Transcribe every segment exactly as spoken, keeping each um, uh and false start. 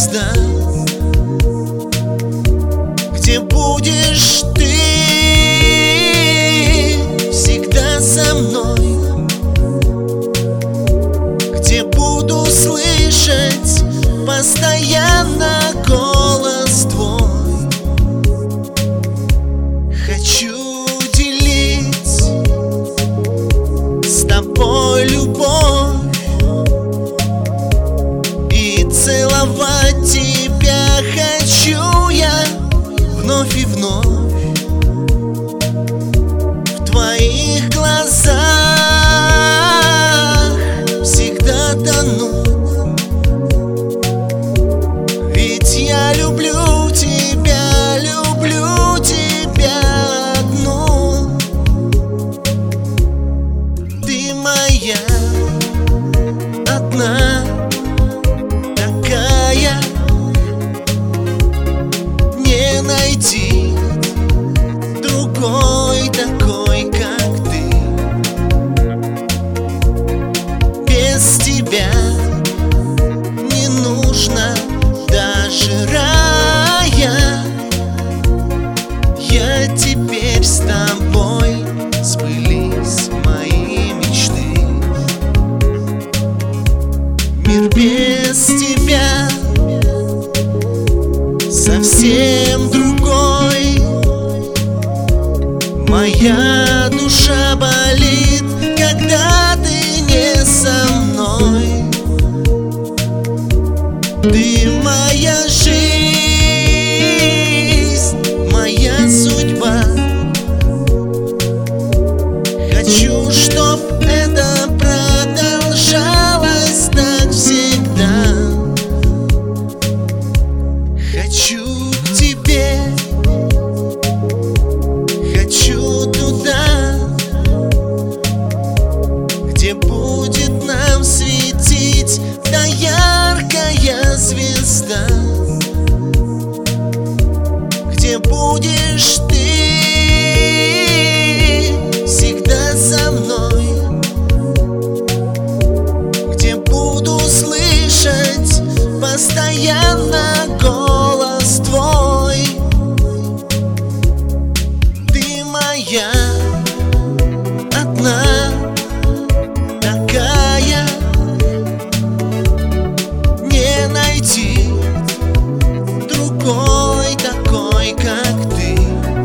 звезда. Где будешь ты всегда со мной, где буду слышать постоянно голос твой. Хочу делить с тобой любовь и целовать тебя хочу я вновь и вновь. В твоих глазах всегда тону, ведь я люблю тебя, люблю тебя одну. Ты моя одна, такая, не найти другой такой, как ты. Без тебя не нужно даже рая. Я теперь с тобой, сбылись мои мечты. Мир без тебя совсем другой. Моя душа болит, когда ты не со мной. Ты моя жизнь, моя судьба. Хочу, чтоб это продолжалось так всегда. Хочу к тебе, хочу туда, где будет нам светить та яркая звезда. Где будешь ты всегда со мной, где буду слышать постоянно голос твой. Ты моя одна, такая, не найти другой такой, как ты.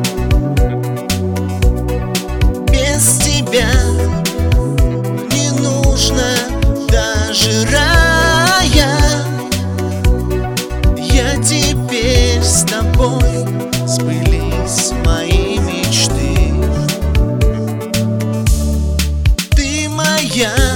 Без тебя не нужно даже рая. Я теперь с тобой, сбылись мои мечты. Ты моя